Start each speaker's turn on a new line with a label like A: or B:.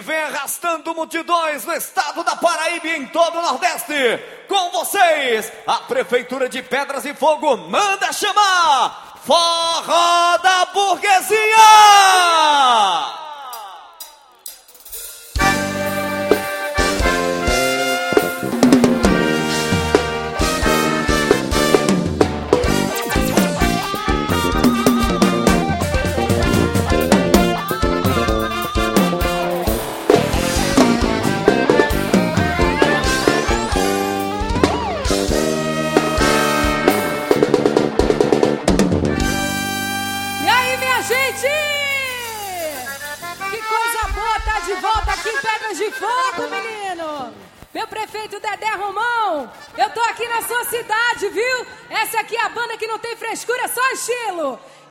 A: vem arrastando multidões no estado da Paraíba e em todo o Nordeste. Com vocês, a Prefeitura de Pedras e Fogo manda chamar Forró da Burguesia!
B: De volta aqui em Pedras de Fogo, menino. Meu prefeito Dedé Romão, eu tô aqui na sua cidade, viu? Essa aqui é a banda que não tem frescura, é só estilo.